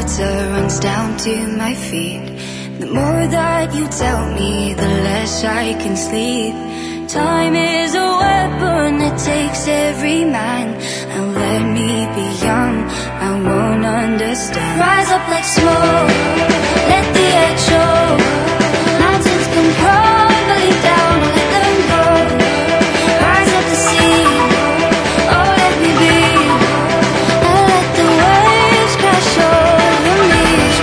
water runs down to my feet. The more that you tell me, the less I can sleep. Time is a weapon that takes every man, and let me be young, I won't understand. Rise up like smoke, let the edge show. Mountains come crumbling down, let them go. Rise up to see, oh let me be, and let the waves crash over me.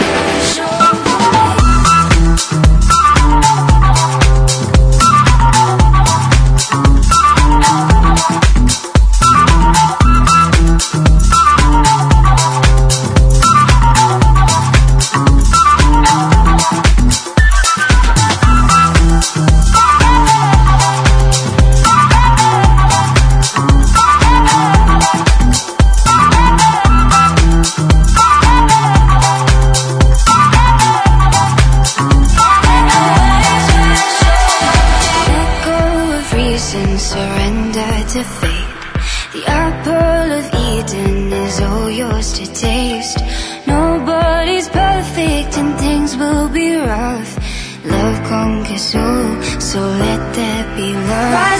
Surrender to fate. The apple of Eden is all yours to taste. Nobody's perfect and things will be rough. Love conquers all, so let there be love.